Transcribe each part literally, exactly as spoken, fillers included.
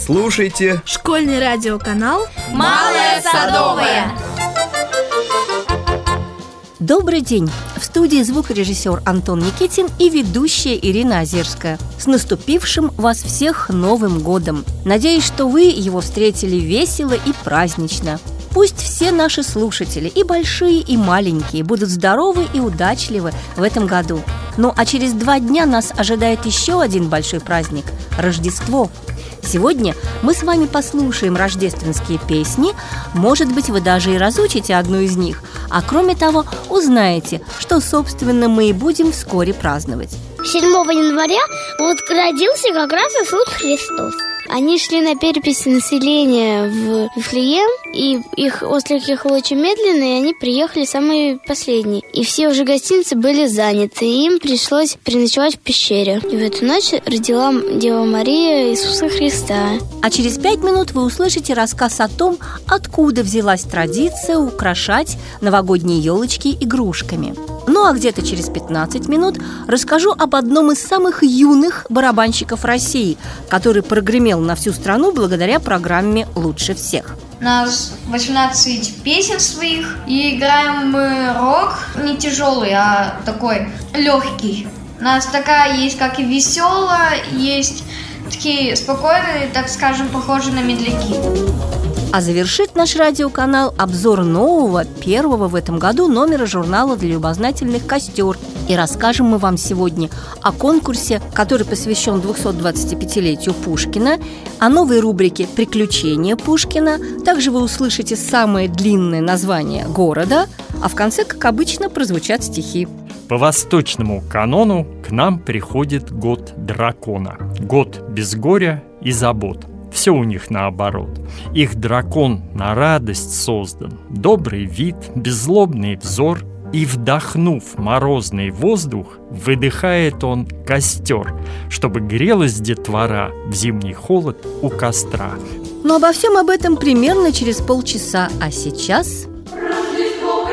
Слушайте школьный радиоканал «Малая Садовая». Добрый день! В студии звукорежиссер Антон Никитин и ведущая Ирина Озерская. С наступившим вас всех Новым годом! Надеюсь, что вы его встретили весело и празднично. Пусть все наши слушатели, и большие, и маленькие, будут здоровы и удачливы в этом году. Ну а через два дня нас ожидает еще один большой праздник – Рождество. Сегодня мы с вами послушаем рождественские песни. Может быть, вы даже и разучите одну из них. А кроме того, узнаете, что, собственно, мы и будем вскоре праздновать. седьмого января вот родился как раз Иисус Христос. Они шли на перепись населения в Вифлеем, и их ослик ехал очень медленно, и они приехали самые последние. И все уже гостиницы были заняты, и им пришлось переночевать в пещере. И в эту ночь родила Дева Мария Иисуса Христа. А через пять минут вы услышите рассказ о том, откуда взялась традиция украшать новогодние елочки игрушками. Ну а где-то через пятнадцать минут расскажу об одном из самых юных барабанщиков России, который прогремел на всю страну благодаря программе «Лучше всех». У нас восемнадцать песен своих, и играем мы рок не тяжелый, а такой легкий. У нас такая есть, как и веселая, есть такие спокойные, так скажем, похожие на медляки. А завершит наш радиоканал обзор нового, первого в этом году номера журнала для любознательных «Костер». И расскажем мы вам сегодня о конкурсе, который посвящен двухсотдвадцатипятилетию Пушкина, о новой рубрике «Приключения Пушкина». Также вы услышите самое длинное название города, а в конце, как обычно, прозвучат стихи. По восточному канону к нам приходит год дракона. Год без горя и забот. Все у них наоборот. Их дракон на радость создан, добрый вид, беззлобный взор, и, вдохнув морозный воздух, выдыхает он костер, чтобы грелась детвора в зимний холод у костра. Но обо всем об этом примерно через полчаса. А сейчас... Рождество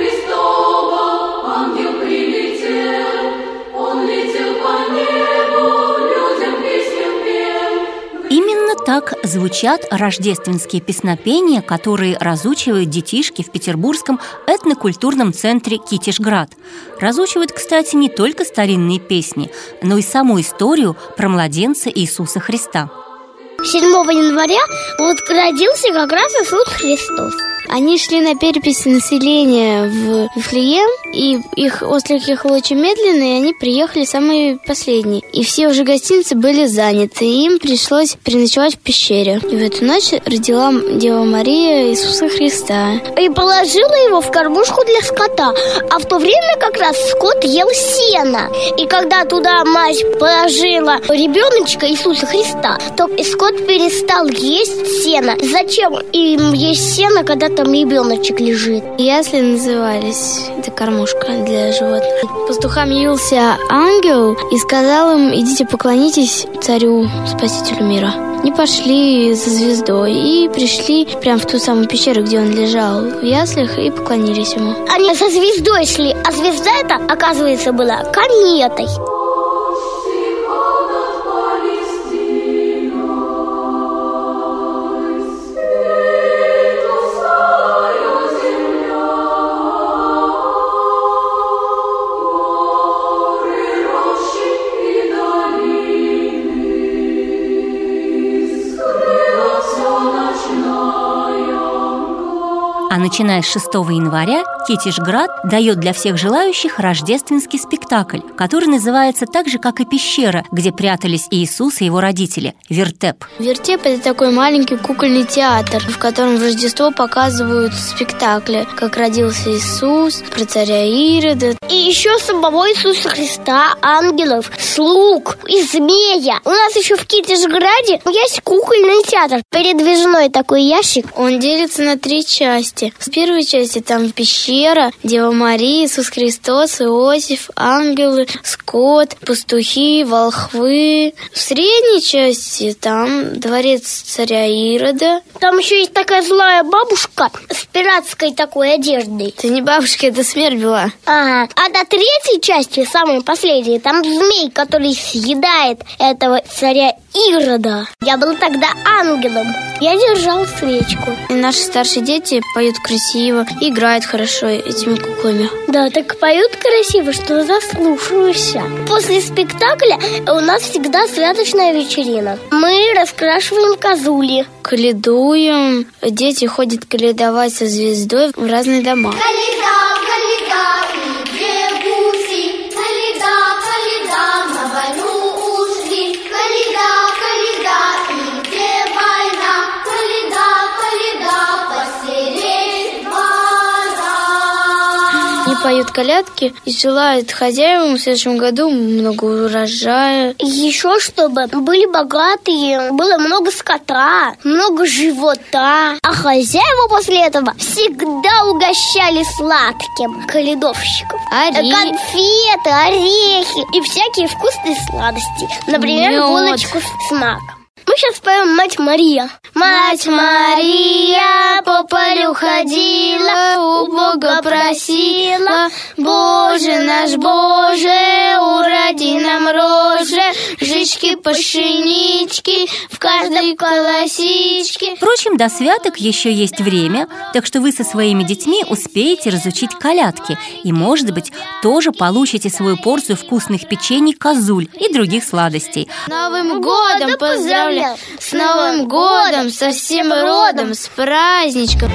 Христово, ангел прилетел, он летел по небу, людям песню пел. Именно так звучат рождественские песнопения, которые разучивают детишки в петербургском этнокультурном центре «Китежград». Разучивают, кстати, не только старинные песни, но и саму историю про младенца Иисуса Христа. седьмого января вот родился как раз Иисус Христос. Они шли на перепись населения в Вифлеем, и их ослик ехал очень медленно, и они приехали самые последние. И все уже гостиницы были заняты, и им пришлось переночевать в пещере. И в эту ночь родила Дева Мария Иисуса Христа. И положила его в кормушку для скота. А в то время как раз скот ел сено. И когда туда мать положила ребеночка Иисуса Христа, то скот перестал есть сено. Зачем им есть сено, когда там ребеночек лежит? Ясли назывались, это кормушка для животных. Пастухам явился ангел и сказал им: идите поклонитесь царю, спасителю мира. Они пошли за звездой и пришли прямо в ту самую пещеру, где он лежал в яслях, и поклонились ему. Они со звездой шли, а звезда эта, оказывается, была кометой. А начиная с шестого января Китежград дает для всех желающих рождественский спектакль, который называется так же, как и пещера, где прятались Иисус и его родители – вертеп. Вертеп – это такой маленький кукольный театр, в котором в Рождество показывают спектакли, как родился Иисус, про царя Ирода. И еще самого Иисуса Христа, ангелов, слуг и змея. У нас еще в Китежграде есть кукольный театр, передвижной такой ящик. Он делится на три части. В первой части там в пещере пещера, Дева Мария, Иисус Христос, Иосиф, ангелы, скот, пастухи, волхвы. В средней части там дворец царя Ирода. Там еще есть такая злая бабушка с пиратской такой одеждой. Это не бабушка, это смерть была. Ага. А до третьей части, самой последней, там змей, который съедает этого царя Ирода. Я был тогда ангелом. Я держал свечку. И наши старшие дети поют красиво, играют хорошо этими куклами. Да, так поют красиво, что заслушаешься. После спектакля у нас всегда святочная вечерина. Мы раскрашиваем козули. Каледуем. Дети ходят каледовать со звездой в разные дома. Каледа, каледа, и две гуси, каледа, каледа, на войну ушли. Каледа, каледа, и где война? Каледа, каледа, посереть двора. Они поют колядки и желают хозяевам в следующем году много урожая. Еще чтобы были богатые, было много скота, много живота. А хозяева после этого всегда угощали сладким каледовщиков. Орехи. Конфеты, орехи и всякие вкусные сладости. Например, Мед. булочку с маком. Мы сейчас поем «Мать Мария». Мать Мария по полю ходила, у Бога просила: Боже наш, Боже, уроди нам роже, жички, пшенички в каждой колосичке. Впрочем, до святок еще есть время, так что вы со своими детьми успеете разучить колядки и, может быть, тоже получите свою порцию вкусных печений козуль и других сладостей. С Новым годом поздравляю! С Новым годом, со всем родом, с праздничком!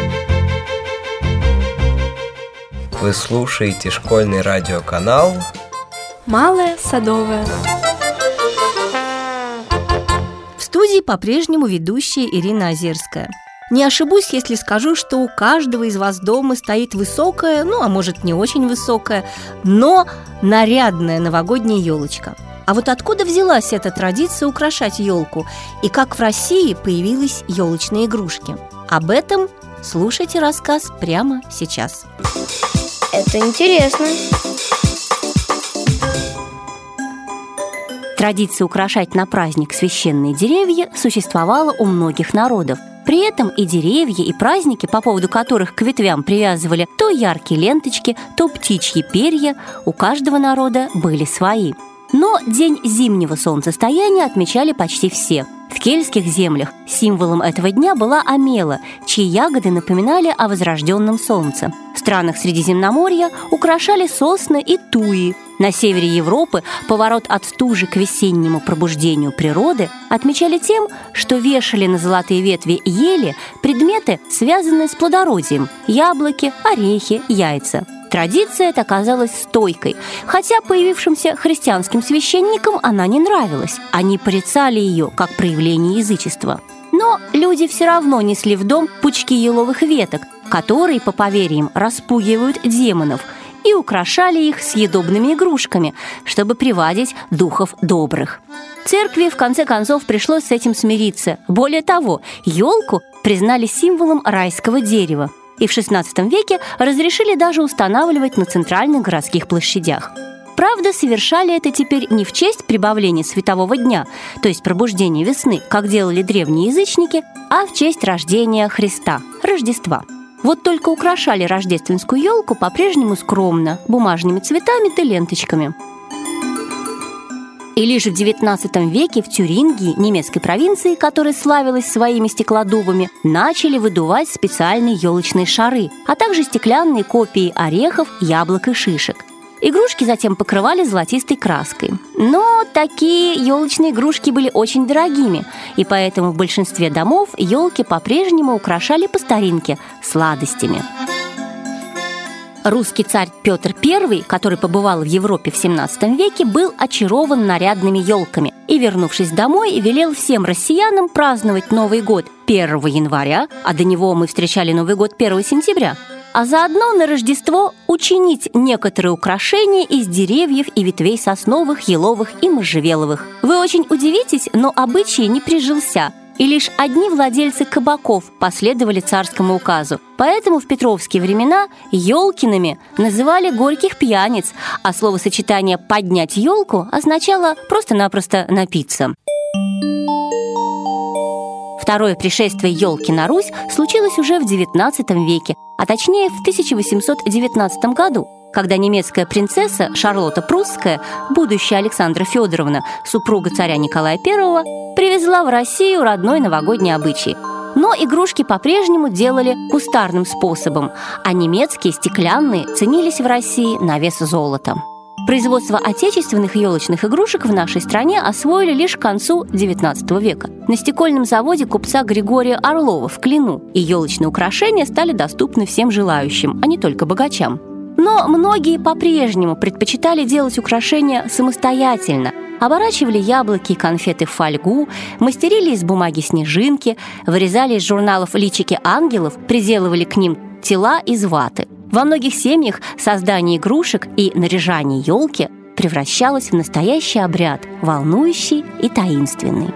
Вы слушаете школьный радиоканал Малая Садовая. В студии по-прежнему ведущая Ирина Озерская. Не ошибусь, если скажу, что у каждого из вас дома стоит высокая, ну, а может, не очень высокая, но нарядная новогодняя елочка. А вот откуда взялась эта традиция украшать елку и как в России появились елочные игрушки? Об этом слушайте рассказ прямо сейчас. Это интересно. Традиция украшать на праздник священные деревья существовала у многих народов. При этом и деревья, и праздники, по поводу которых к ветвям привязывали то яркие ленточки, то птичьи перья, у каждого народа были свои. Но день зимнего солнцестояния отмечали почти все. В кельтских землях символом этого дня была омела, чьи ягоды напоминали о возрожденном солнце. В странах Средиземноморья украшали сосны и туи. На севере Европы поворот от стужи к весеннему пробуждению природы отмечали тем, что вешали на золотые ветви ели предметы, связанные с плодородием – яблоки, орехи, яйца. Традиция эта оказалась стойкой, хотя появившимся христианским священникам она не нравилась. Они порицали ее как проявление язычества. Но люди все равно несли в дом пучки еловых веток, которые, по поверьям, распугивают демонов, и украшали их съедобными игрушками, чтобы приводить духов добрых. Церкви, в конце концов, пришлось с этим смириться. Более того, елку признали символом райского дерева. И в шестнадцатом веке разрешили даже устанавливать на центральных городских площадях. Правда, совершали это теперь не в честь прибавления светового дня, то есть пробуждения весны, как делали древние язычники, а в честь рождения Христа, Рождества. Вот только украшали рождественскую елку по-прежнему скромно, бумажными цветами да ленточками. И лишь в девятнадцатом веке в Тюрингии, немецкой провинции, которая славилась своими стеклодувами, начали выдувать специальные елочные шары, а также стеклянные копии орехов, яблок и шишек. Игрушки затем покрывали золотистой краской. Но такие елочные игрушки были очень дорогими, и поэтому в большинстве домов елки по-прежнему украшали по старинке сладостями. Русский царь Петр Первый, который побывал в Европе в семнадцатом веке, был очарован нарядными елками и, вернувшись домой, велел всем россиянам праздновать Новый год первого января, а до него мы встречали Новый год первого сентября, а заодно на Рождество учинить некоторые украшения из деревьев и ветвей сосновых, еловых и можжевеловых. Вы очень удивитесь, но обычай не прижился. и лишь одни владельцы кабаков последовали царскому указу. Поэтому в петровские времена елкиными называли горьких пьяниц, а словосочетание «поднять елку» означало просто-напросто напиться. Второе пришествие елки на Русь случилось уже в девятнадцатом веке, а точнее в тысяча восемьсот девятнадцатом году, когда немецкая принцесса Шарлотта Прусская, будущая Александра Федоровна, супруга царя Николая Первого, привезла в Россию родной новогодний обычай. Но игрушки по-прежнему делали кустарным способом, а немецкие стеклянные ценились в России на вес золота. Производство отечественных елочных игрушек в нашей стране освоили лишь к концу девятнадцатого века. На стекольном заводе купца Григория Орлова в Клину, и елочные украшения стали доступны всем желающим, а не только богачам. Но многие по-прежнему предпочитали делать украшения самостоятельно. Оборачивали яблоки и конфеты в фольгу, мастерили из бумаги снежинки, вырезали из журналов личики ангелов, приделывали к ним тела из ваты. Во многих семьях создание игрушек и наряжание елки превращалось в настоящий обряд, волнующий и таинственный.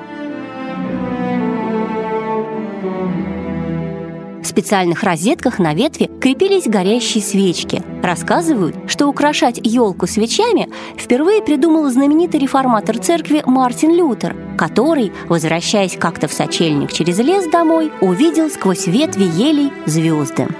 В специальных розетках на ветви крепились горящие свечки. Рассказывают, что украшать елку свечами впервые придумал знаменитый реформатор церкви Мартин Лютер, который, возвращаясь как-то в сочельник через лес домой, увидел сквозь ветви елей звезды.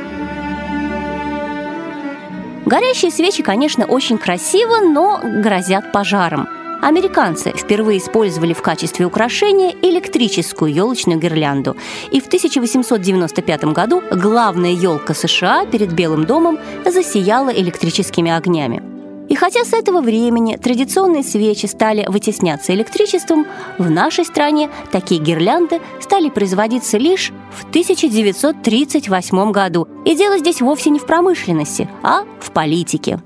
Горящие свечи, конечно, очень красиво, но грозят пожаром. Американцы впервые использовали в качестве украшения электрическую елочную гирлянду. И в тысяча восемьсот девяносто пятом году главная елка США перед Белым домом засияла электрическими огнями. И хотя с этого времени традиционные свечи стали вытесняться электричеством, в нашей стране такие гирлянды стали производиться лишь в тысяча девятьсот тридцать восьмом году. И дело здесь вовсе не в промышленности, а в политике.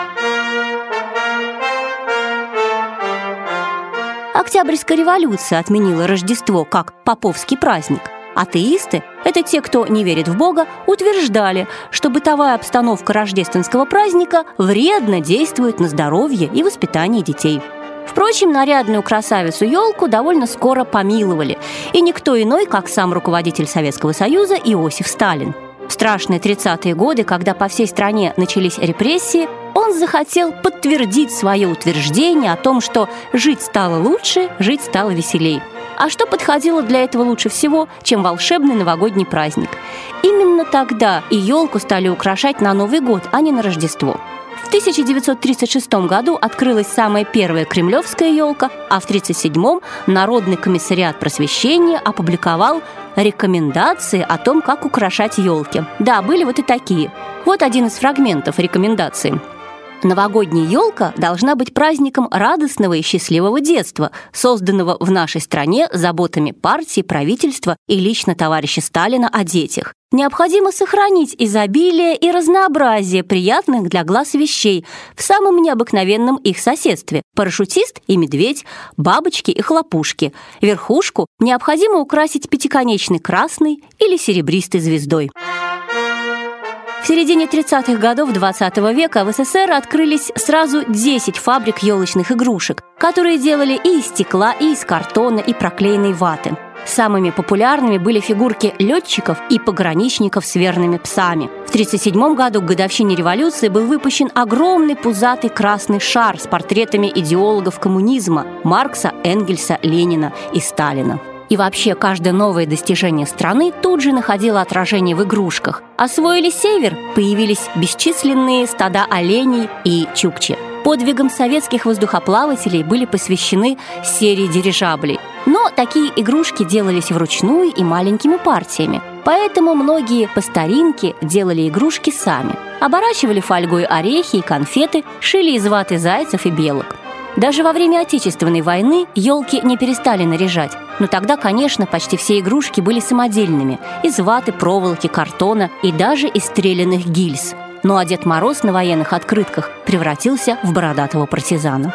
Октябрьская революция отменила Рождество как поповский праздник. Атеисты – это те, кто не верит в Бога, утверждали, что бытовая обстановка рождественского праздника вредно действует на здоровье и воспитание детей. Впрочем, нарядную красавицу-елку довольно скоро помиловали, и никто иной, как сам руководитель Советского Союза Иосиф Сталин. В страшные тридцатые годы, когда по всей стране начались репрессии, он захотел подтвердить свое утверждение о том, что жить стало лучше, жить стало веселей. А что подходило для этого лучше всего, чем волшебный новогодний праздник? Именно тогда и елку стали украшать на Новый год, а не на Рождество. В тысяча девятьсот тридцать шестом году открылась самая первая кремлевская елка, а в тридцать седьмом Народный комиссариат просвещения опубликовал рекомендации о том, как украшать елки. Да, были вот и такие. Вот один из фрагментов рекомендаций. Новогодняя елка должна быть праздником радостного и счастливого детства, созданного в нашей стране заботами партии, правительства и лично товарища Сталина о детях. Необходимо сохранить изобилие и разнообразие приятных для глаз вещей в самом необыкновенном их соседстве – парашютист и медведь, бабочки и хлопушки. Верхушку необходимо украсить пятиконечной красной или серебристой звездой. В середине тридцатых годов двадцатого века в СССР открылись сразу десять фабрик елочных игрушек, которые делали и из стекла, и из картона, и проклеенной ваты. Самыми популярными были фигурки летчиков и пограничников с верными псами. В тридцать седьмом году к годовщине революции был выпущен огромный пузатый красный шар с портретами идеологов коммунизма – Маркса, Энгельса, Ленина и Сталина. И вообще, каждое новое достижение страны тут же находило отражение в игрушках. Освоили север, появились бесчисленные стада оленей и чукчи. Подвигам советских воздухоплавателей были посвящены серии дирижаблей. Но такие игрушки делались вручную и маленькими партиями. Поэтому многие по старинке делали игрушки сами. Оборачивали фольгой орехи и конфеты, шили из ваты зайцев и белок. Даже во время Отечественной войны елки не перестали наряжать. Но тогда, конечно, почти все игрушки были самодельными – из ваты, проволоки, картона и даже из стрелянных гильз. Ну а Дед Мороз на военных открытках превратился в бородатого партизана.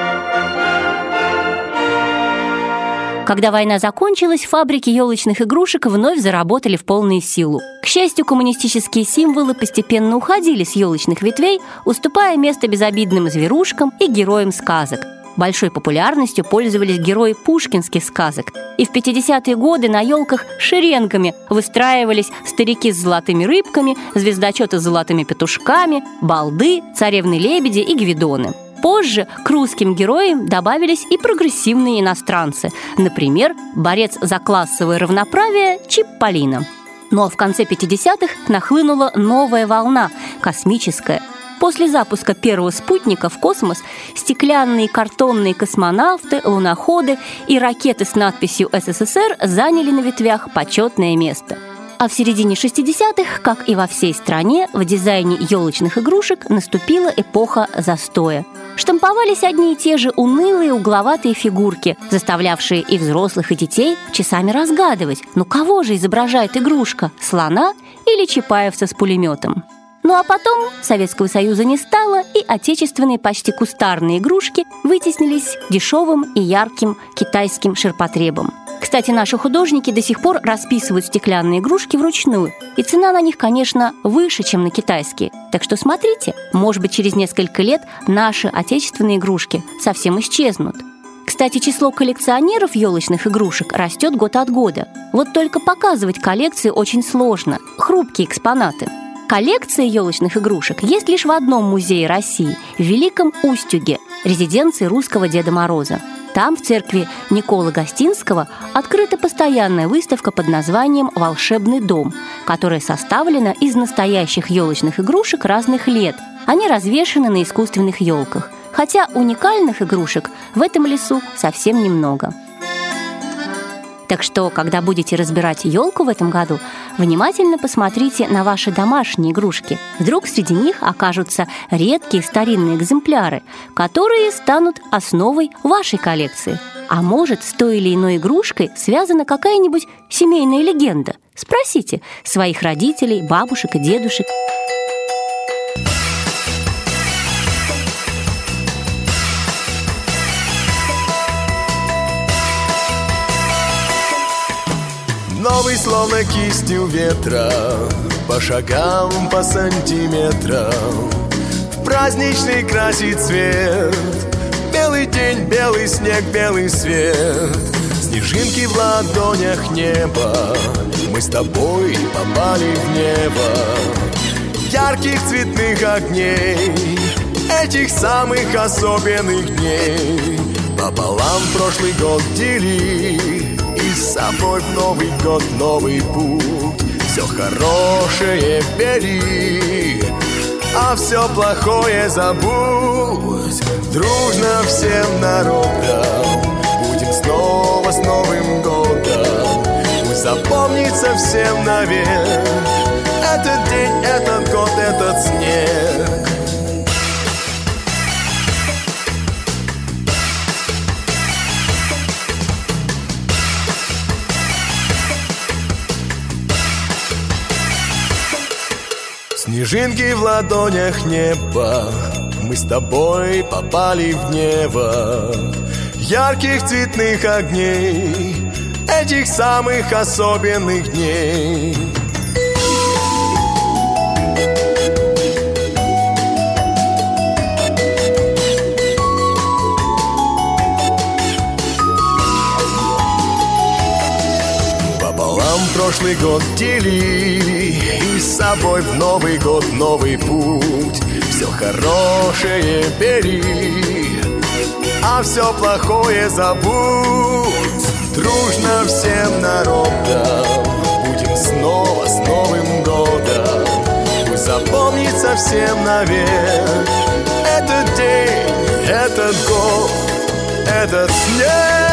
Когда война закончилась, фабрики елочных игрушек вновь заработали в полную силу. К счастью, коммунистические символы постепенно уходили с елочных ветвей, уступая место безобидным зверушкам и героям сказок. Большой популярностью пользовались герои пушкинских сказок. И в пятидесятые годы на елках шеренгами выстраивались старики с золотыми рыбками, звездочеты с золотыми петушками, балды, царевны-лебеди и гвидоны. Позже к русским героям добавились и прогрессивные иностранцы. Например, борец за классовое равноправие Чипполлино. Ну а в конце пятидесятых нахлынула новая волна – космическая. После запуска первого спутника в космос стеклянные и картонные космонавты, луноходы и ракеты с надписью «СССР» заняли на ветвях почетное место. А в середине шестидесятых, как и во всей стране, в дизайне елочных игрушек наступила эпоха застоя. Штамповались одни и те же унылые угловатые фигурки, заставлявшие и взрослых, и детей часами разгадывать, ну кого же изображает игрушка – слона или чапаевца с пулеметом? Ну а потом Советского Союза не стало, и отечественные почти кустарные игрушки вытеснились дешевым и ярким китайским ширпотребом. Кстати, наши художники до сих пор расписывают стеклянные игрушки вручную, и цена на них, конечно, выше, чем на китайские. Так что смотрите, может быть, через несколько лет наши отечественные игрушки совсем исчезнут. Кстати, число коллекционеров елочных игрушек растет год от года. Вот только показывать коллекции очень сложно, хрупкие экспонаты. Коллекция елочных игрушек есть лишь в одном музее России – в Великом Устюге, резиденции русского Деда Мороза. Там, в церкви Николы Гостинского, открыта постоянная выставка под названием «Волшебный дом», которая составлена из настоящих елочных игрушек разных лет. Они развешаны на искусственных елках. Хотя уникальных игрушек в этом лесу совсем немного. Так что, когда будете разбирать елку в этом году, внимательно посмотрите на ваши домашние игрушки. Вдруг среди них окажутся редкие старинные экземпляры, которые станут основой вашей коллекции. А может, с той или иной игрушкой связана какая-нибудь семейная легенда? Спросите своих родителей, бабушек и дедушек. Новый, словно кистью ветра, по шагам, по сантиметрам, в праздничный красит цвет. Белый день, белый снег, белый свет, снежинки в ладонях неба. Мы с тобой попали в небо ярких цветных огней, этих самых особенных дней. Пополам прошлый год дели, и с собой в Новый год новый путь. Все хорошее бери, а все плохое забудь. Дружно всем народам будем снова с Новым годом. Пусть запомнится всем навек этот день, этот год, этот снег. Снежинки в ладонях неба, мы с тобой попали в небо ярких цветных огней, этих самых особенных дней. Пополам прошлый год дели, и с собой в Новый год новый путь. Все хорошее бери, а все плохое забудь. Дружно всем народам будем снова с Новым годом. Пусть запомнится всем навек этот день, этот год, этот снег.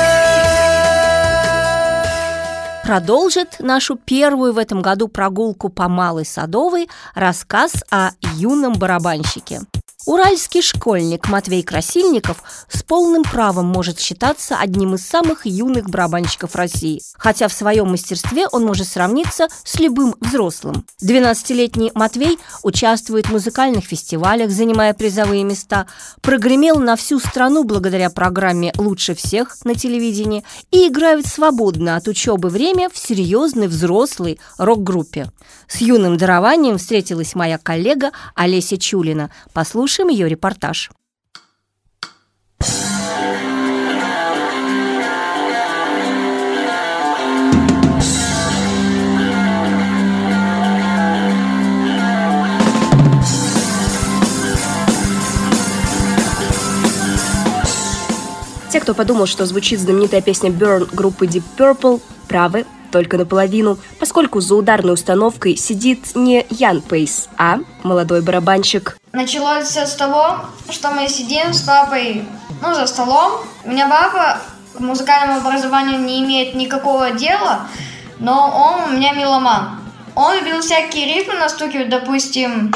Продолжит нашу первую в этом году прогулку по Малой Садовой рассказ о юном барабанщике. Уральский школьник Матвей Красильников с полным правом может считаться одним из самых юных барабанщиков России, хотя в своем мастерстве он может сравниться с любым взрослым. двенадцатилетний Матвей участвует в музыкальных фестивалях, занимая призовые места, прогремел на всю страну благодаря программе «Лучше всех» на телевидении и играет свободно от учебы время в серьезной взрослой рок-группе. С юным дарованием встретилась моя коллега Олеся Чулина. Послушаем ее репортаж. Те, кто подумал, что звучит знаменитая песня Burn группы Deep Purple, правы только наполовину, поскольку за ударной установкой сидит не Ян Пейс, а молодой барабанщик. Началось все с того, что мы сидим с папой, ну, за столом. У меня папа к музыкальному образованию не имеет никакого дела, но он у меня меломан. Он любил всякие ритмы настукивать, допустим.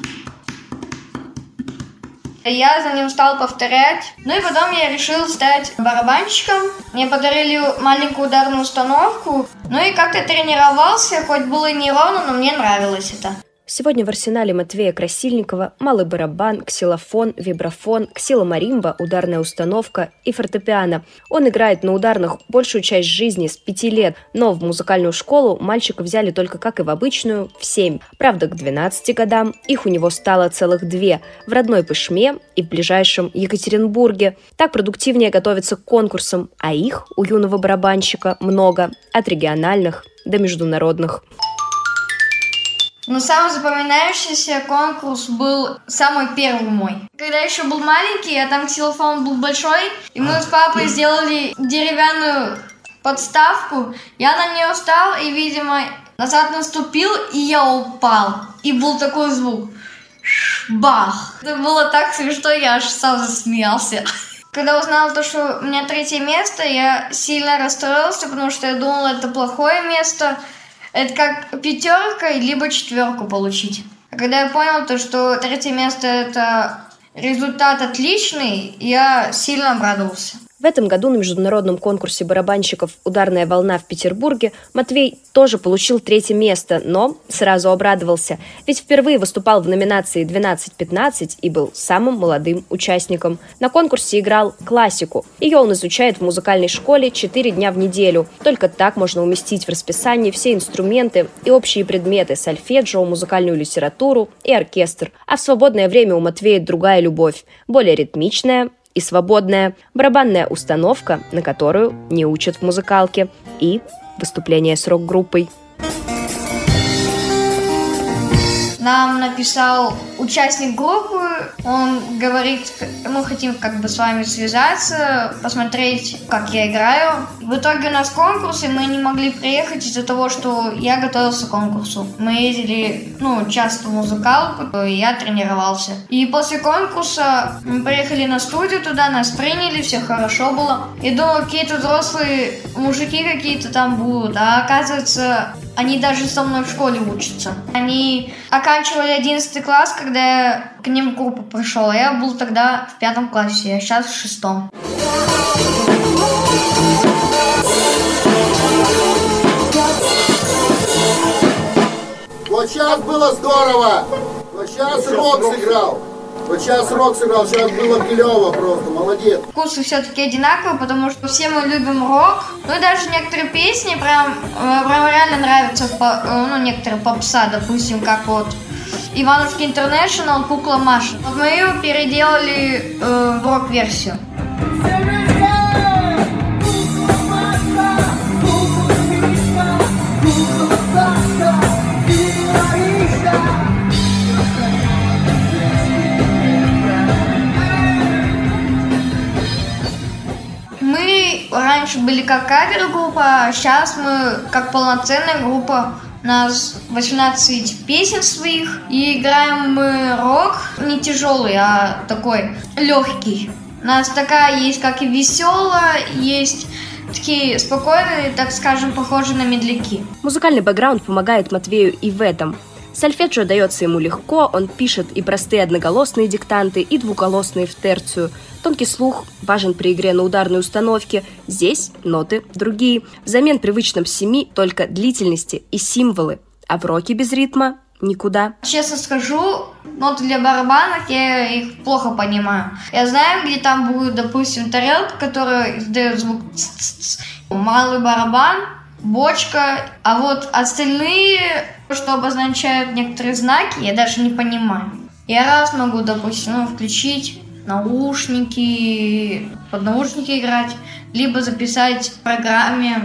Я за ним стал повторять. Ну и потом я решил стать барабанщиком. Мне подарили маленькую ударную установку. Ну и как-то тренировался, хоть было и неровно, но мне нравилось это. Сегодня в арсенале Матвея Красильникова малый барабан, ксилофон, вибрафон, ксиломаримба, ударная установка и фортепиано. Он играет на ударных большую часть жизни с пяти лет, но в музыкальную школу мальчика взяли только, как и в обычную, в семь. Правда, к двенадцати годам их у него стало целых две – в родной Пышме и в ближайшем Екатеринбурге. Так продуктивнее готовиться к конкурсам, а их у юного барабанщика много, от региональных до международных. Но самый запоминающийся конкурс был самый первый мой. Когда еще был маленький, а там ксилофон был большой, и мы с папой сделали деревянную подставку. Я на нее встал и, видимо, назад наступил, и я упал. И был такой звук. Бах! Это было так смешно, я аж сам засмеялся. Когда узнала то, что у меня третье место, я сильно расстроился, потому что я думала, это плохое место. Это как пятерка, либо четверку получить. А когда я понял, то, что третье место – это результат отличный, я сильно обрадовался. В этом году на международном конкурсе барабанщиков «Ударная волна» в Петербурге Матвей тоже получил третье место, но сразу обрадовался, ведь впервые выступал в номинации двенадцать пятнадцать и был самым молодым участником. На конкурсе играл классику. Ее он изучает в музыкальной школе четыре дня в неделю. Только так можно уместить в расписании все инструменты и общие предметы – сольфеджио, музыкальную литературу и оркестр. А в свободное время у Матвея другая любовь, более ритмичная и свободная, барабанная установка, на которую не учат в музыкалке, и выступление с рок-группой. Нам написал участник группы, он говорит, мы хотим как бы с вами связаться, посмотреть, как я играю. В итоге у нас конкурс, и мы не могли приехать из-за того, что я готовился к конкурсу. Мы ездили, ну, часто в музыкалку, и я тренировался. И после конкурса мы приехали на студию туда, нас приняли, все хорошо было. Я думал, какие-то взрослые мужики какие-то там будут, а оказывается, они даже со мной в школе учатся. Они оканчивали одиннадцатый класс, когда я к ним в группу пришел. Я был тогда в пятом классе, а сейчас в шестом. Вот сейчас было здорово. Вот сейчас рок сыграл. Вот сейчас рок сыграл, сейчас было клево просто, молодец. Вкусы все-таки одинаковые, потому что все мы любим рок. Ну и даже некоторые песни прям, прям реально нравятся, ну, некоторые попса, допустим, как вот Ивановский Интернешнл, Кукла Маша. Вот мы ее переделали э, в рок-версию. Мы раньше были как кавер-группа, а сейчас мы как полноценная группа. У нас восемнадцать песен своих, и играем мы рок не тяжелый, а такой легкий. У нас такая есть как и веселая, есть такие спокойные, так скажем, похожие на медляки. Музыкальный бэкграунд помогает Матвею и в этом. Сольфеджио дается ему легко, он пишет и простые одноголосные диктанты, и двуголосные в терцию. Тонкий слух важен при игре на ударной установке. Здесь ноты другие. Взамен привычным семи только длительности и символы. А в роке без ритма никуда. Честно скажу, ноты для барабанов, я их плохо понимаю. Я знаю, где там будет, допустим, тарелка, которая издает звук ц-ц-ц. Малый барабан, бочка, а вот остальные, что обозначают некоторые знаки, я даже не понимаю. Я раз могу, допустим, ну, включить наушники, под наушники играть, либо записать в программе.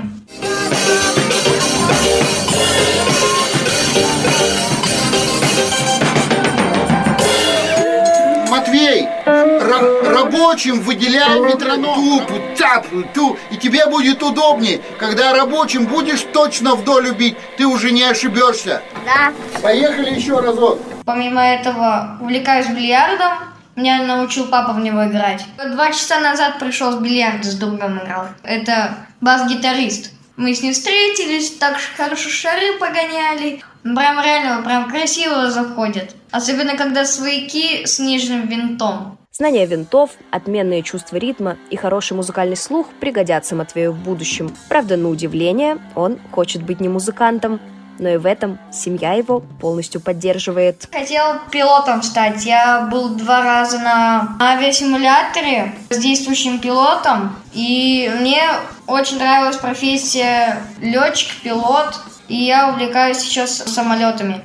Матвей, рабочим выделяй метроном. Ту, тап, ту, и тебе будет удобнее. Когда рабочим будешь точно в долю бить, ты уже не ошибешься. Да. Поехали еще разок. Помимо этого, увлекаюсь бильярдом. Меня научил папа в него играть. Два часа назад пришел с бильярда, с другом играл. Это бас-гитарист. Мы с ним встретились, так хорошо шары погоняли. Прям реально, прям красиво заходит. Особенно, когда свояки с нижним винтом. Знание винтов, отменное чувство ритма и хороший музыкальный слух пригодятся Матвею в будущем. Правда, на удивление, он хочет быть не музыкантом, но и в этом семья его полностью поддерживает. Хотел пилотом стать. Я был два раза на авиасимуляторе с действующим пилотом. И мне очень нравилась профессия летчик, пилот. И я увлекаюсь сейчас самолетами.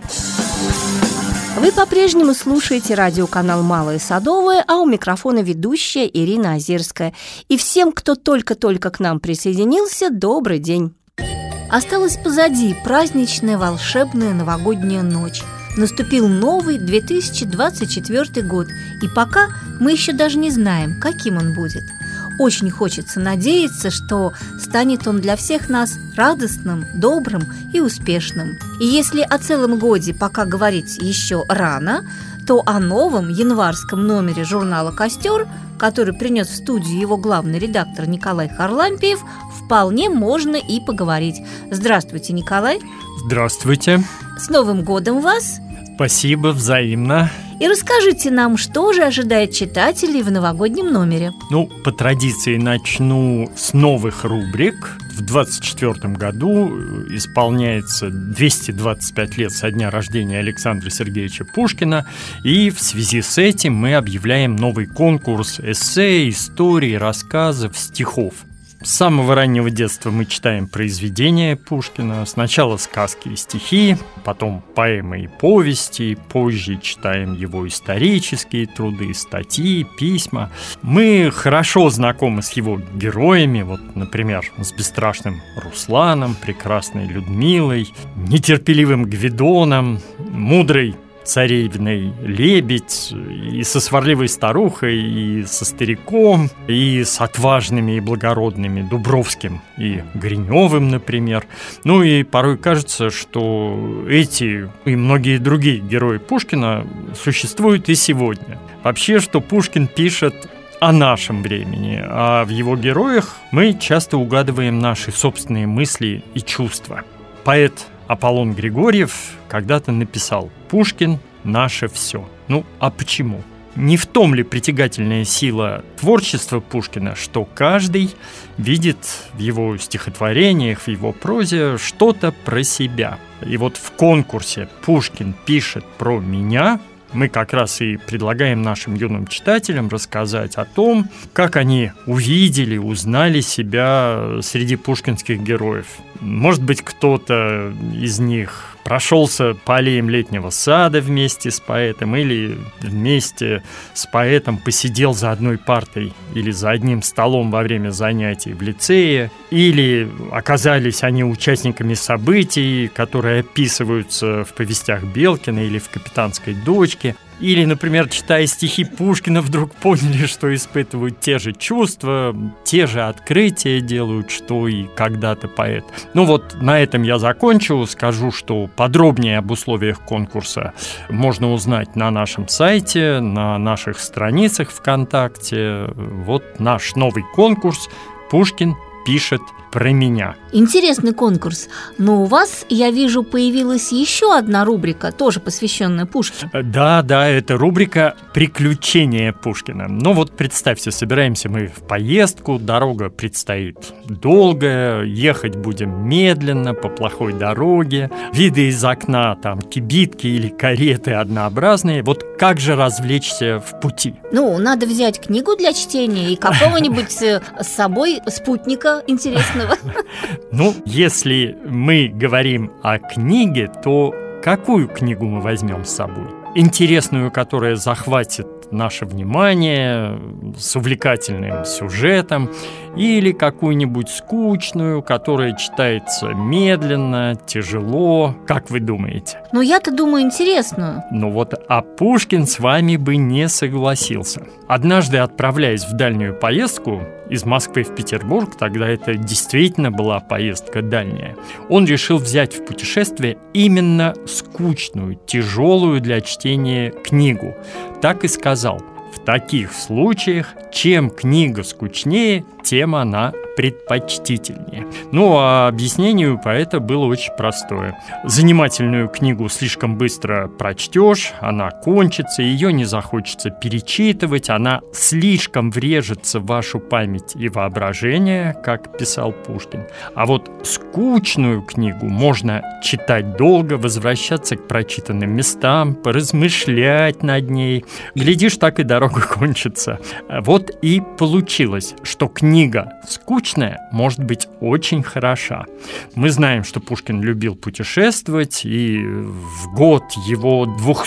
Вы по-прежнему слушаете радиоканал «Малое Садовое», а у микрофона ведущая Ирина Озерская. И всем, кто только-только к нам присоединился, добрый день. Осталась позади праздничная, волшебная новогодняя ночь. Наступил новый две тысячи двадцать четвёртый год, и пока мы еще даже не знаем, каким он будет. Очень хочется надеяться, что станет он для всех нас радостным, добрым и успешным. И если о целом годе пока говорить еще рано, то о новом январском номере журнала «Костер», который принес в студию его главный редактор Николай Харлампиев, вполне можно и поговорить. Здравствуйте, Николай. Здравствуйте. С Новым годом вас. Спасибо, взаимно. И расскажите нам, что же ожидает читателей в новогоднем номере? Ну, по традиции начну с новых рубрик. В двадцать четвёртом году исполняется двести двадцать пять лет со дня рождения Александра Сергеевича Пушкина, и в связи с этим мы объявляем новый конкурс эссе, историй, рассказов, стихов. С самого раннего детства мы читаем произведения Пушкина. Сначала сказки и стихи, потом поэмы и повести, позже читаем его исторические труды, статьи, письма. Мы хорошо знакомы с его героями, вот, например, с бесстрашным Русланом, прекрасной Людмилой, нетерпеливым Гвидоном, мудрой царевной Лебедь, и со сварливой старухой, и со стариком, и с отважными и благородными Дубровским и Гриневым, например. Ну и порой кажется, что эти и многие другие герои Пушкина существуют и сегодня. Вообще, что Пушкин пишет о нашем времени, а в его героях мы часто угадываем наши собственные мысли и чувства. Поэт Аполлон Григорьев когда-то написал: «Пушкин – наше все». Ну, а почему? Не в том ли притягательная сила творчества Пушкина, что каждый видит в его стихотворениях, в его прозе что-то про себя? И вот в конкурсе «Пушкин пишет про меня» мы как раз и предлагаем нашим юным читателям рассказать о том, как они увидели, узнали себя среди пушкинских героев. Может быть, кто-то из них прошелся по аллеям Летнего сада вместе с поэтом, или вместе с поэтом посидел за одной партой или за одним столом во время занятий в лицее, или оказались они участниками событий, которые описываются в повестях Белкина или в «Капитанской дочке». Или, например, читая стихи Пушкина, вдруг поняли, что испытывают те же чувства, те же открытия делают, что и когда-то поэт. Ну вот, на этом я закончу. Скажу, что подробнее об условиях конкурса можно узнать на нашем сайте, на наших страницах ВКонтакте. Вот наш новый конкурс «Пушкин пишет про меня». Интересный конкурс. Но у вас, я вижу, появилась еще одна рубрика, тоже посвященная Пушкину. Да, да, это рубрика «Приключения Пушкина». Ну вот представьте, собираемся мы в поездку, дорога предстоит долгая, ехать будем медленно по плохой дороге, виды из окна, там, кибитки или кареты однообразные. Вот как же развлечься в пути? Ну, надо взять книгу для чтения и какого-нибудь с собой спутника интересного. Ну, если мы говорим о книге, то какую книгу мы возьмем с собой? Интересную, которая захватит наше внимание с увлекательным сюжетом, или какую-нибудь скучную, которая читается медленно, тяжело. Как вы думаете? Ну, я-то думаю, интересную. Ну вот, а Пушкин с вами бы не согласился. Однажды, отправляясь в дальнюю поездку из Москвы в Петербург, тогда это действительно была поездка дальняя, он решил взять в путешествие именно скучную, тяжелую для чтения книгу. Так и сказал: в таких случаях, чем книга скучнее, тем она предпочтительнее. Ну, а объяснение у поэта было очень простое. Занимательную книгу слишком быстро прочтешь, она кончится, ее не захочется перечитывать, она слишком врежется в вашу память и воображение, как писал Пушкин. А вот скучную книгу можно читать долго, возвращаться к прочитанным местам, поразмышлять над ней. Глядишь, так и дорога кончится. Вот и получилось, что книга скучная может быть очень хороша. Мы знаем, что Пушкин любил путешествовать, и в год его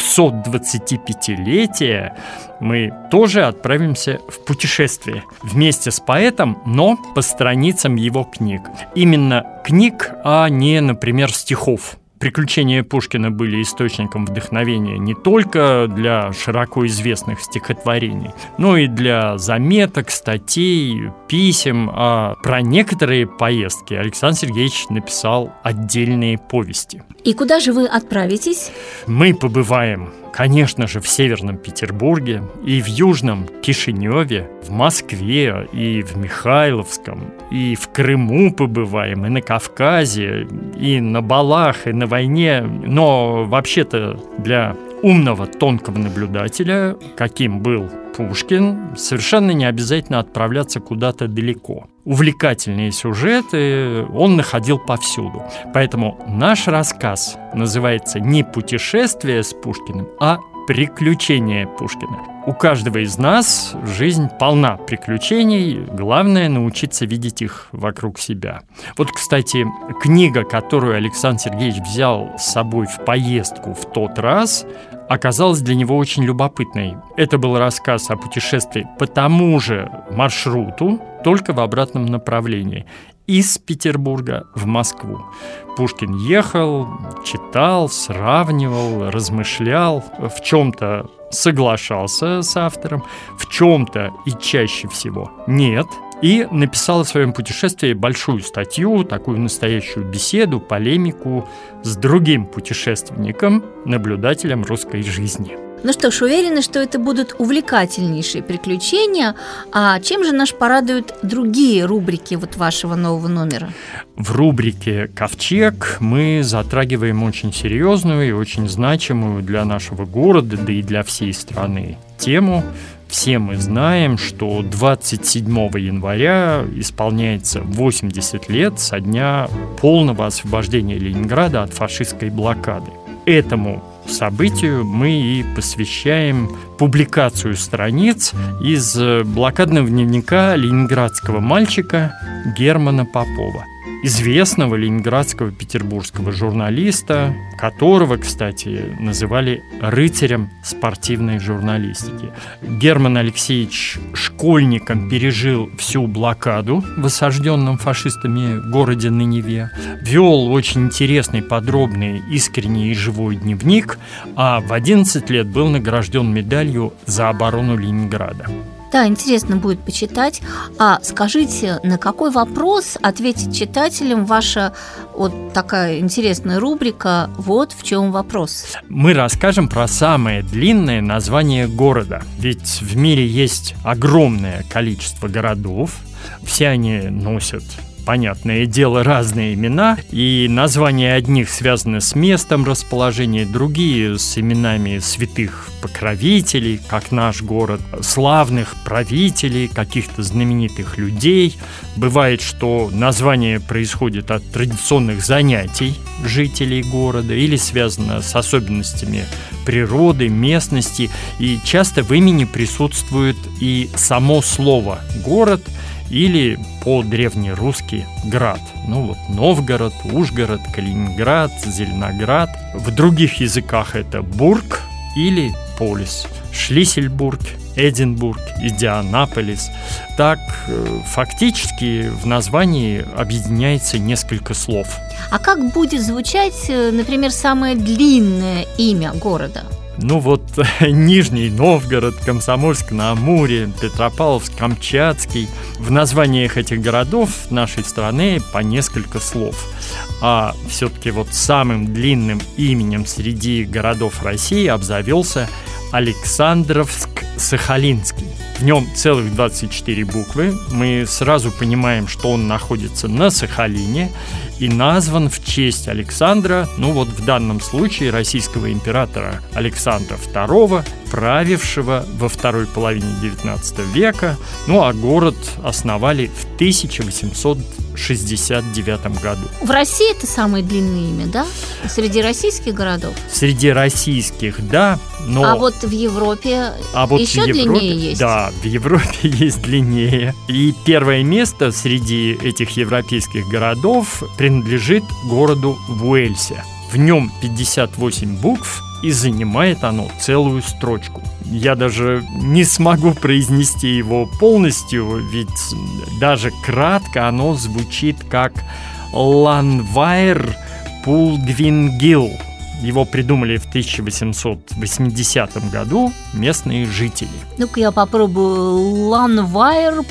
двухсотдвадцатипятилетия мы тоже отправимся в путешествие вместе с поэтом, но по страницам его книг. Именно книг, а не, например, стихов. Приключения Пушкина были источником вдохновения не только для широко известных стихотворений, но и для заметок, статей, писем. А про некоторые поездки Александр Сергеевич написал отдельные повести. И куда же вы отправитесь? Мы побываем, конечно же, в Северном Петербурге, и в Южном Кишиневе, в Москве, и в Михайловском, и в Крыму побываем, и на Кавказе, и на балах, и на войне. Но вообще-то для умного, тонкого наблюдателя, каким был Пушкин, совершенно не обязательно отправляться куда-то далеко. Увлекательные сюжеты он находил повсюду. Поэтому наш рассказ называется не «Путешествие с Пушкиным», а «Приключения Пушкина». У каждого из нас жизнь полна приключений, главное научиться видеть их вокруг себя. Вот, кстати, книга, которую Александр Сергеевич взял с собой в поездку в тот раз, оказалась для него очень любопытной. Это был рассказ о путешествии по тому же маршруту, только в обратном направлении, из Петербурга в Москву. Пушкин ехал, читал, сравнивал, размышлял, в чем-то соглашался с автором, в чем-то и чаще всего нет. И написал о своем путешествии большую статью, такую настоящую беседу, полемику с другим путешественником, наблюдателем русской жизни. Ну что ж, уверены, что это будут увлекательнейшие приключения. А чем же нас порадуют другие рубрики вот вашего нового номера? В рубрике «Ковчег» мы затрагиваем очень серьезную и очень значимую для нашего города, да и для всей страны тему. Все мы знаем, что двадцать седьмого января исполняется восемьдесят лет со дня полного освобождения Ленинграда от фашистской блокады. Этому событию мы и посвящаем публикацию страниц из блокадного дневника ленинградского мальчика Германа Попова, известного ленинградского петербургского журналиста, которого, кстати, называли рыцарем спортивной журналистики. Герман Алексеевич школьником пережил всю блокаду в осажденном фашистами городе на Неве, вел очень интересный, подробный, искренний и живой дневник, а в одиннадцать лет был награжден медалью за оборону Ленинграда. Да, интересно будет почитать. А скажите, на какой вопрос ответить читателям ваша вот такая интересная рубрика «Вот в чем вопрос»? Мы расскажем про самое длинное название города. Ведь в мире есть огромное количество городов. Все они носят, понятное дело, разные имена, и названия одних связаны с местом расположения, другие с именами святых покровителей, как наш город, славных правителей, каких-то знаменитых людей. Бывает, что название происходит от традиционных занятий жителей города или связано с особенностями природы, местности, и часто в имени присутствует и само слово «город», или по-древнерусски «град». Ну вот Новгород, Ужгород, Калининград, Зеленоград. В других языках это «бург» или «полис». Шлиссельбург, Эдинбург, Индианаполис. Так, фактически в названии объединяется несколько слов. А как будет звучать, например, самое длинное имя города? Ну вот Нижний Новгород, Комсомольск-на-Амуре, Петропавловск-Камчатский. В названиях этих городов нашей страны по несколько слов. А все-таки вот самым длинным именем среди городов России обзавелся Александровск-Сахалинский. В нем целых двадцать четыре буквы. Мы сразу понимаем, что он находится на Сахалине и назван в честь Александра, ну вот в данном случае российского императора Александра второго, правившего во второй половине девятнадцатого века. Ну а город основали в тысяча восемьсот шестьдесят девятом году. В России это самое длинное имя, да? Среди российских городов? Среди российских, да, но... А вот в Европе а вот еще в Европе, длиннее есть? Да, в Европе есть длиннее. И первое место среди этих европейских городов принадлежит городу в Уэльсе. В нем пятьдесят восемь букв, и занимает оно целую строчку. Я даже не смогу произнести его полностью, ведь даже кратко оно звучит как Ланвайр Пулгвингил. Его придумали в тысяча восемьсот восьмидесятом году местные жители. Ну-ка я попробую. Ланвайр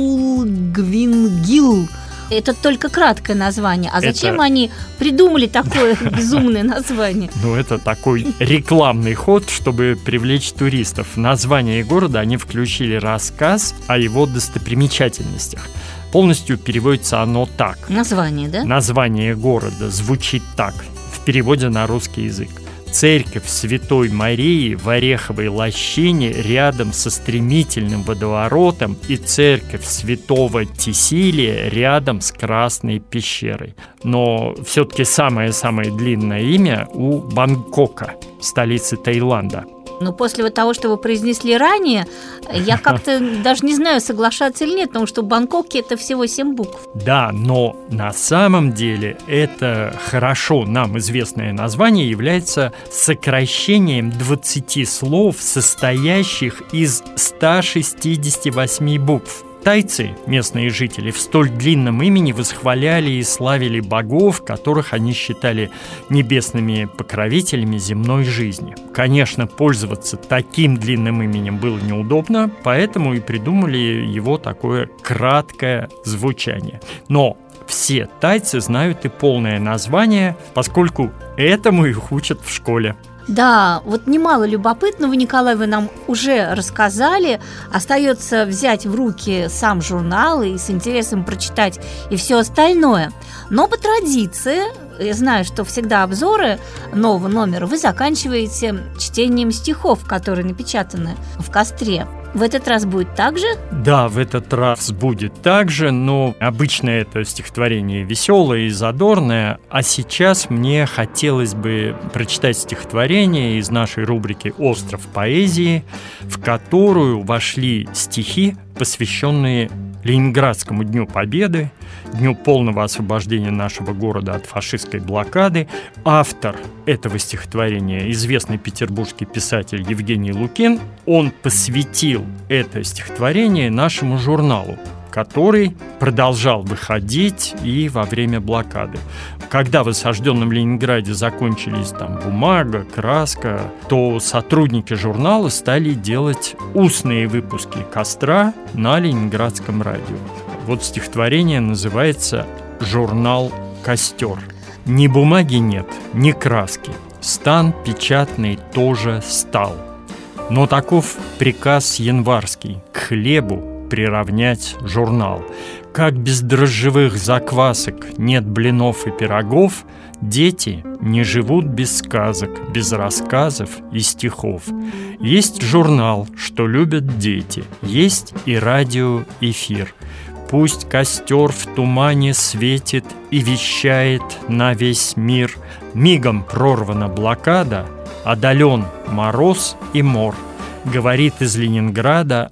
Пулгвингил. Это только краткое название. А зачем это... они придумали такое безумное название? Ну, это такой рекламный ход, чтобы привлечь туристов. В название города они включили рассказ о его достопримечательностях. Полностью переводится оно так. Название, да? Название города звучит так в переводе на русский язык. Церковь Святой Марии в Ореховой лощине рядом со стремительным водоворотом и церковь Святого Тесилия рядом с Красной пещерой. Но все-таки самое-самое длинное имя у Бангкока, столицы Таиланда. Но после вот того, что вы произнесли ранее, я как-то даже не знаю, соглашаться или нет, потому что в Бангкоке это всего семь букв. Да, но на самом деле это хорошо нам известное название является сокращением двадцати слов, состоящих из ста шестидесяти восьми букв. Тайцы, местные жители, в столь длинном имени восхваляли и славили богов, которых они считали небесными покровителями земной жизни. Конечно, пользоваться таким длинным именем было неудобно, поэтому и придумали его такое краткое звучание. Но все тайцы знают и полное название, поскольку этому их учат в школе. Да, вот немало любопытного, Николай, вы нам уже рассказали. Остается взять в руки сам журнал и с интересом прочитать и все остальное. Но по традиции, я знаю, что всегда обзоры нового номера вы заканчиваете чтением стихов, которые напечатаны в «Костре». В этот раз будет так же? Да, в этот раз будет так же, но обычно это стихотворение веселое и задорное, а сейчас мне хотелось бы прочитать стихотворение из нашей рубрики «Остров поэзии», в которую вошли стихи, посвященные Ленинградскому Дню Победы, Дню полного освобождения нашего города от фашистской блокады. Автор этого стихотворения, известный петербургский писатель Евгений Лукин, он посвятил это стихотворение нашему журналу, который продолжал выходить и во время блокады. Когда в осажденном Ленинграде закончились там бумага, краска, то сотрудники журнала стали делать устные выпуски «Костра» на ленинградском радио. Вот стихотворение называется «Журнал «Костер». Ни бумаги нет, ни краски, стан печатный тоже стал. Но таков приказ январский к хлебу приравнять журнал. Как без дрожжевых заквасок нет блинов и пирогов, дети не живут без сказок, без рассказов и стихов. Есть журнал, что любят дети, есть и радиоэфир. Пусть костер в тумане светит и вещает на весь мир. Мигом прорвана блокада, одолен мороз и мор. Говорит из Ленинграда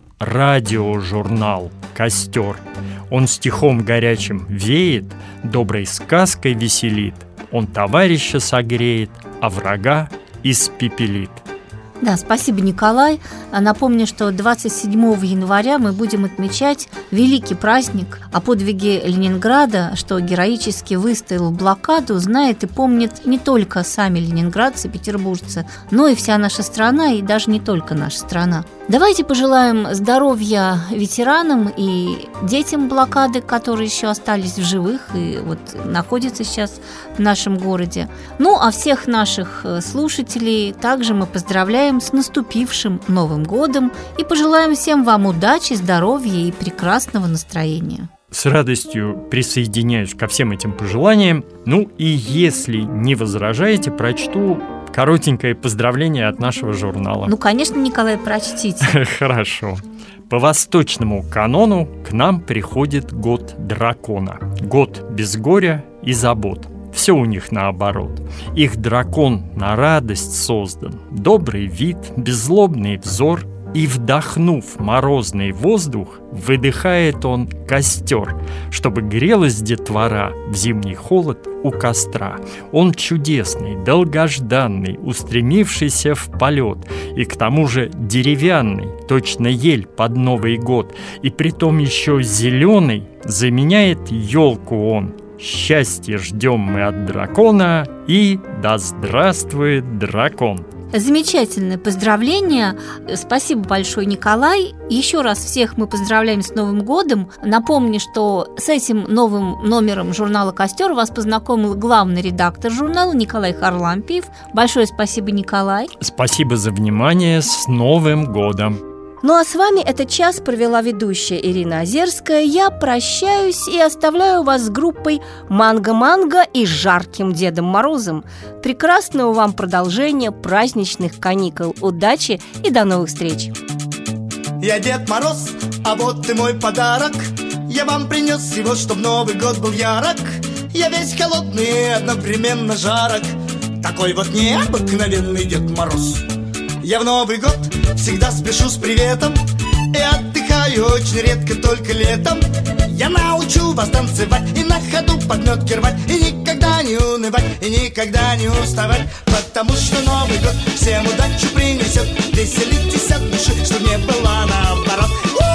радиожурнал «Костер». Он стихом горячим веет, доброй сказкой веселит. Он товарища согреет, а врага испепелит. Да, спасибо, Николай. Напомню, что двадцать седьмого января мы будем отмечать великий праздник. О подвиге Ленинграда, что героически выстоял блокаду, знает и помнит не только сами ленинградцы, петербуржцы, но и вся наша страна, и даже не только наша страна. Давайте пожелаем здоровья ветеранам и детям блокады, которые еще остались в живых и вот находятся сейчас в нашем городе. Ну, а всех наших слушателей также мы поздравляем с наступившим Новым годом и пожелаем всем вам удачи, здоровья и прекрасного настроения. С радостью присоединяюсь ко всем этим пожеланиям. Ну и если не возражаете, прочту коротенькое поздравление от нашего журнала. Ну, конечно, Николай, прочтите. Хорошо. По восточному канону к нам приходит год дракона. Год без горя и забот. Все у них наоборот. Их дракон на радость создан. Добрый вид, беззлобный взор. И, вдохнув морозный воздух, выдыхает он костер, чтобы грелась детвора в зимний холод у костра. Он чудесный, долгожданный, устремившийся в полет, и к тому же деревянный, точно ель под Новый год, и притом еще зеленый, заменяет елку он. Счастье ждем мы от дракона, и да здравствует дракон! Замечательное поздравление. Спасибо большое, Николай. Еще раз всех мы поздравляем с Новым годом. Напомню, что с этим новым номером журнала «Костер» вас познакомил главный редактор журнала Николай Харлампиев. Большое спасибо, Николай. Спасибо за внимание. С Новым годом! Ну а с вами этот час провела ведущая Ирина Озерская. Я прощаюсь и оставляю вас с группой «Манго-манго» и жарким Дедом Морозом. Прекрасного вам продолжения праздничных каникул. Удачи и до новых встреч! Я Дед Мороз, а вот и мой подарок. Я вам принес его, чтоб Новый год был ярок. Я весь холодный и одновременно жарок. Такой вот необыкновенный Дед Мороз. Я в Новый год всегда спешу с приветом и отдыхаю очень редко, только летом. Я научу вас танцевать и на ходу подметки рвать, и никогда не унывать, и никогда не уставать, потому что Новый год всем удачу принесет. Веселитесь от души, чтоб не было наоборот.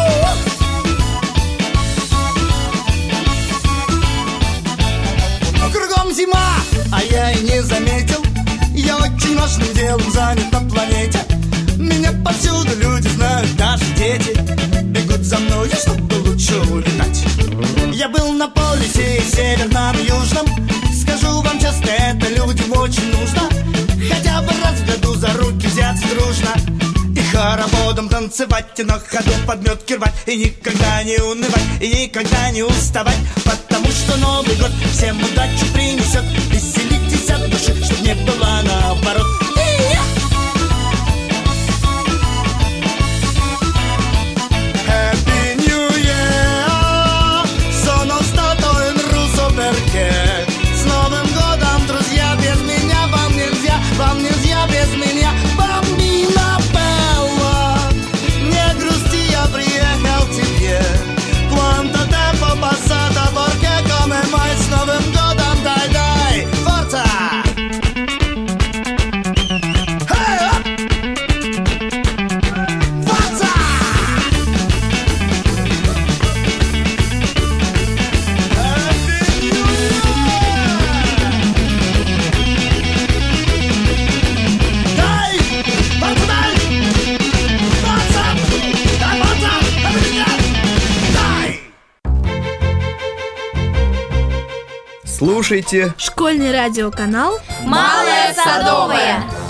Кругом зима, а я и не заметил. Я очень важным делом занят на планете. Меня повсюду люди знают, даже дети бегут за мной, чтобы лучше улетать. Я был на полюсе и северном, и южном. Скажу вам честно, это людям очень нужно. Хотя бы раз в году за руки взяться дружно и хороводом танцевать, и на ходу подметки рвать, и никогда не унывать, и никогда не уставать, потому что Новый год всем удачу принесет. Веселитесь от души, чтоб не было наоборот. Happy New Year, sono stato in russo perché с Новым годом, друзья, без меня вам нельзя, вам нельзя без меня. Bambina bella, не грусти, я приехал к тебе. Quanto tempo passato, perché come mai с Новым годом, дай, дай, forza! Слушайте школьный радиоканал «Малая Садовая».